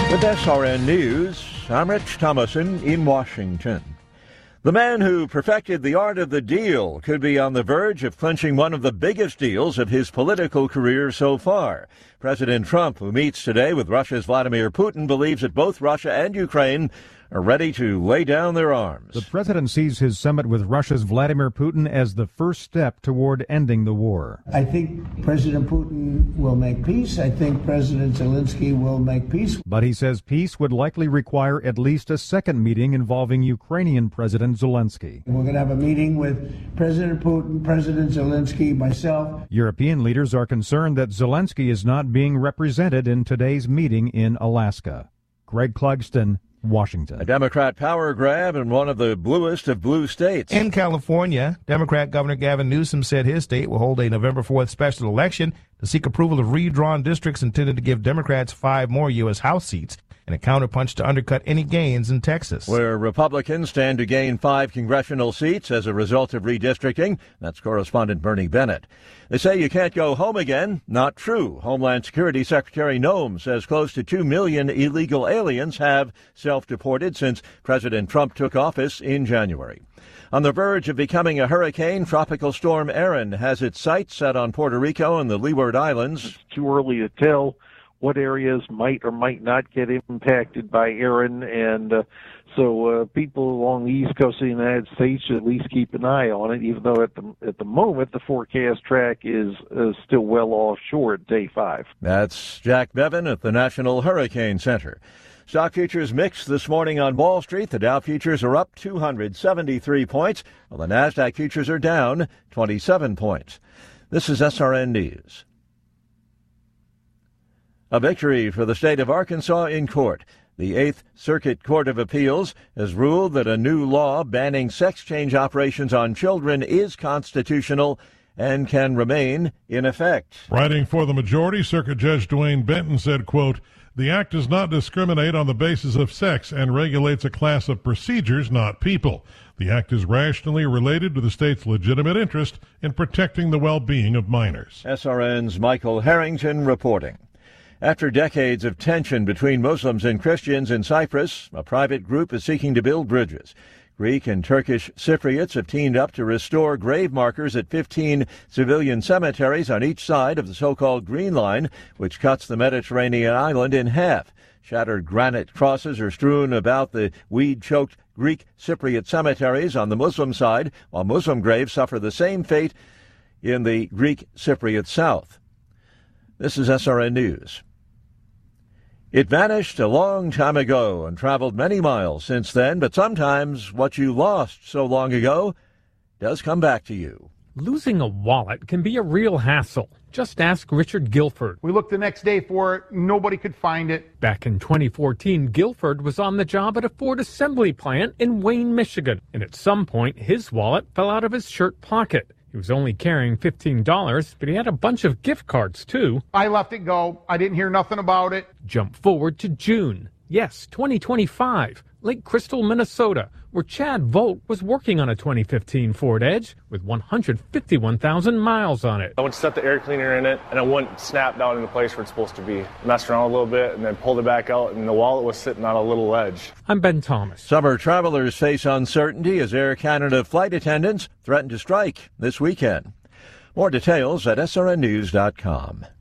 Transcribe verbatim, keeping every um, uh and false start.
With S R N News, I'm Rich Thomason in Washington. The man who perfected the art of the deal could be on the verge of clinching one of the biggest deals of his political career so far. President Trump, who meets today with Russia's Vladimir Putin, believes that both Russia and Ukraine are ready to lay down their arms. The president sees his summit with Russia's Vladimir Putin as the first step toward ending the war. I think President Putin will make peace. I think President Zelensky will make peace. But he says peace would likely require at least a second meeting involving Ukrainian President Zelensky. We're going to have a meeting with President Putin, President Zelensky, myself. European leaders are concerned that Zelensky is not being represented in today's meeting in Alaska. Greg Clugston, Washington. A Democrat power grab in one of the bluest of blue states. In California, Democrat Governor Gavin Newsom said his state will hold a November fourth special election to seek approval of redrawn districts intended to give Democrats five more U S House seats and a counterpunch to undercut any gains in Texas, where Republicans stand to gain five congressional seats as a result of redistricting. That's correspondent Bernie Bennett. They say you can't go home again. Not true. Homeland Security Secretary Noem says close to two million illegal aliens have self-deported since President Trump took office in January. On the verge of becoming a hurricane, Tropical Storm Erin has its sights set on Puerto Rico and the Leeward Islands. It's too early to tell what areas might or might not get impacted by Erin, and uh, so uh, people along the east coast of the United States should at least keep an eye on it, even though at the at the moment the forecast track is uh, still well offshore at day five. That's Jack Bevan at the National Hurricane Center. Stock futures mixed this morning on Wall Street. The Dow futures are up two hundred seventy-three points, while the NASDAQ futures are down twenty-seven points. This is S R N News. A victory for the state of Arkansas in court. The Eighth Circuit Court of Appeals has ruled that a new law banning sex change operations on children is constitutional and can remain in effect. Writing for the majority, Circuit Judge Dwayne Benton said, quote, "The act does not discriminate on the basis of sex and regulates a class of procedures, not people. The act is rationally related to the state's legitimate interest in protecting the well-being of minors." S R N's Michael Harrington reporting. After decades of tension between Muslims and Christians in Cyprus, a private group is seeking to build bridges. Greek and Turkish Cypriots have teamed up to restore grave markers at fifteen civilian cemeteries on each side of the so-called Green Line, which cuts the Mediterranean island in half. Shattered granite crosses are strewn about the weed-choked Greek Cypriot cemeteries on the Muslim side, while Muslim graves suffer the same fate in the Greek Cypriot south. This is S R N News. It vanished a long time ago and traveled many miles since then, but sometimes what you lost so long ago does come back to you. Losing a wallet can be a real hassle. Just ask Richard Guilford. We looked the next day for it. Nobody could find it. Back in twenty fourteen, Guilford was on the job at a Ford assembly plant in Wayne, Michigan. And at some point, his wallet fell out of his shirt pocket. He was only carrying fifteen dollars, but he had a bunch of gift cards, too. I let it go. I didn't hear nothing about it. Jump forward to June. Yes, twenty twenty-five. Lake Crystal, Minnesota, where Chad Vogt was working on a twenty fifteen Ford Edge with one hundred fifty-one thousand miles on it. I went to set the air cleaner in it, and it wouldn't snap down in the place where it's supposed to be. Messed around a little bit, and then pulled it back out, and the wallet was sitting on a little ledge. I'm Ben Thomas. Summer travelers face uncertainty as Air Canada flight attendants threaten to strike this weekend. More details at S R N news dot com.